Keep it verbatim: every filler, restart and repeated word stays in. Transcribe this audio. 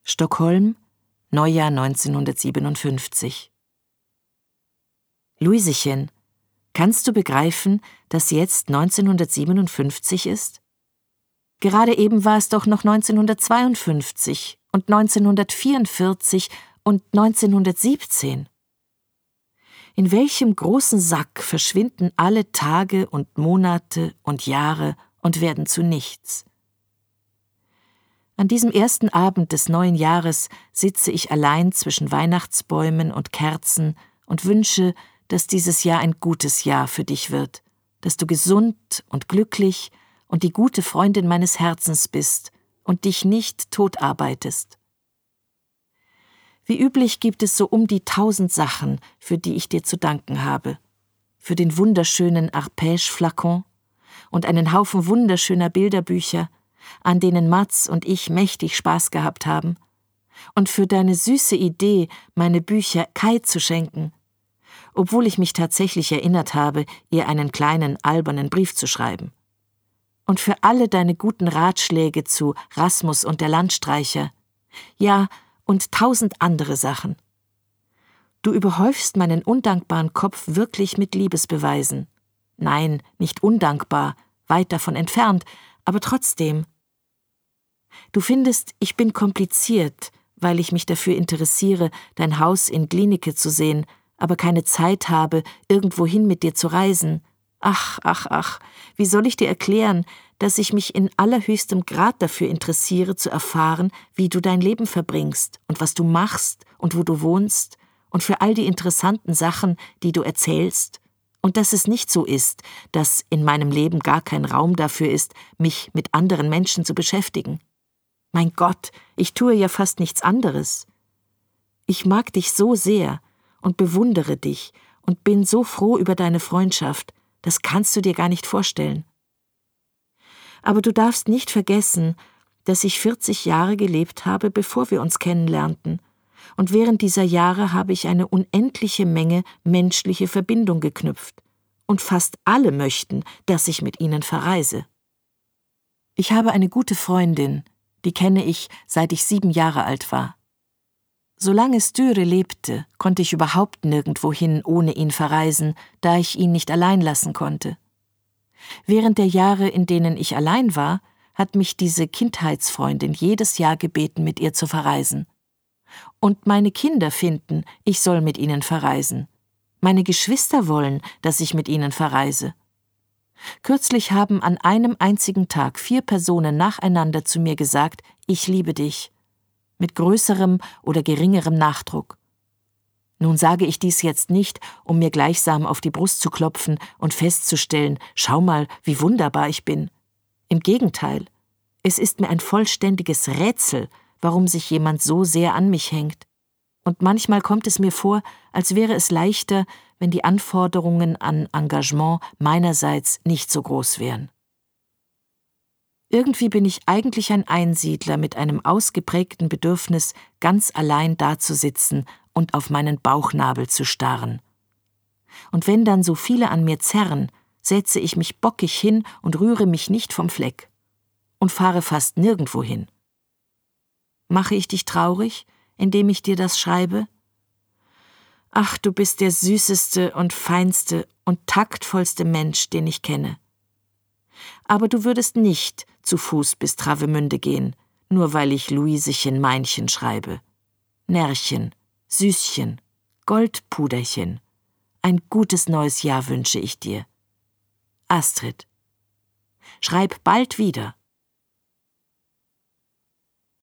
Stockholm, Neujahr neunzehnhundertsiebenundfünfzig. Luisechen, kannst du begreifen, dass jetzt neunzehnhundertsiebenundfünfzig ist? Gerade eben war es doch noch neunzehnhundertzweiundfünfzig und neunzehnhundertvierundvierzig und neunzehnhundertsiebzehn. In welchem großen Sack verschwinden alle Tage und Monate und Jahre und werden zu nichts? An diesem ersten Abend des neuen Jahres sitze ich allein zwischen Weihnachtsbäumen und Kerzen und wünsche, dass dieses Jahr ein gutes Jahr für dich wird, dass du gesund und glücklich und die gute Freundin meines Herzens bist und dich nicht totarbeitest. Wie üblich gibt es so um die tausend Sachen, für die ich dir zu danken habe. Für den wunderschönen Arpège-Flakon und einen Haufen wunderschöner Bilderbücher, an denen Mats und ich mächtig Spaß gehabt haben, und für deine süße Idee, meine Bücher Kai zu schenken, obwohl ich mich tatsächlich erinnert habe, ihr einen kleinen, albernen Brief zu schreiben. Und für alle deine guten Ratschläge zu Rasmus und der Landstreicher, ja, und tausend andere Sachen. Du überhäufst meinen undankbaren Kopf wirklich mit Liebesbeweisen. Nein, nicht undankbar, weit davon entfernt, aber trotzdem. Du findest, ich bin kompliziert, weil ich mich dafür interessiere, dein Haus in Glienicke zu sehen, aber keine Zeit habe, irgendwohin mit dir zu reisen. Ach, ach, ach, wie soll ich dir erklären, dass ich mich in allerhöchstem Grad dafür interessiere, zu erfahren, wie du dein Leben verbringst und was du machst und wo du wohnst und für all die interessanten Sachen, die du erzählst, und dass es nicht so ist, dass in meinem Leben gar kein Raum dafür ist, mich mit anderen Menschen zu beschäftigen. Mein Gott, ich tue ja fast nichts anderes. Ich mag dich so sehr und bewundere dich und bin so froh über deine Freundschaft, das kannst du dir gar nicht vorstellen. Aber du darfst nicht vergessen, dass ich vierzig Jahre gelebt habe, bevor wir uns kennenlernten, und während dieser Jahre habe ich eine unendliche Menge menschliche Verbindung geknüpft, und fast alle möchten, dass ich mit ihnen verreise. Ich habe eine gute Freundin, die kenne ich, seit ich sieben Jahre alt war. Solange Sture lebte, konnte ich überhaupt nirgendwohin ohne ihn verreisen, da ich ihn nicht allein lassen konnte. Während der Jahre, in denen ich allein war, hat mich diese Kindheitsfreundin jedes Jahr gebeten, mit ihr zu verreisen. Und meine Kinder finden, ich soll mit ihnen verreisen. Meine Geschwister wollen, dass ich mit ihnen verreise. Kürzlich haben an einem einzigen Tag vier Personen nacheinander zu mir gesagt, ich liebe dich, mit größerem oder geringerem Nachdruck. Nun sage ich dies jetzt nicht, um mir gleichsam auf die Brust zu klopfen und festzustellen, schau mal, wie wunderbar ich bin. Im Gegenteil, es ist mir ein vollständiges Rätsel, warum sich jemand so sehr an mich hängt. Und manchmal kommt es mir vor, als wäre es leichter, wenn die Anforderungen an Engagement meinerseits nicht so groß wären. Irgendwie bin ich eigentlich ein Einsiedler mit einem ausgeprägten Bedürfnis, ganz allein dazusitzen und auf meinen Bauchnabel zu starren. Und wenn dann so viele an mir zerren, setze ich mich bockig hin und rühre mich nicht vom Fleck und fahre fast nirgendwo hin. Mache ich dich traurig, indem ich dir das schreibe? Ach, du bist der süßeste und feinste und taktvollste Mensch, den ich kenne. Aber du würdest nicht zu Fuß bis Travemünde gehen, nur weil ich Luisechen Meinchen schreibe. Närrchen, Süßchen, Goldpuderchen, ein gutes neues Jahr wünsche ich dir. Astrid. Schreib bald wieder.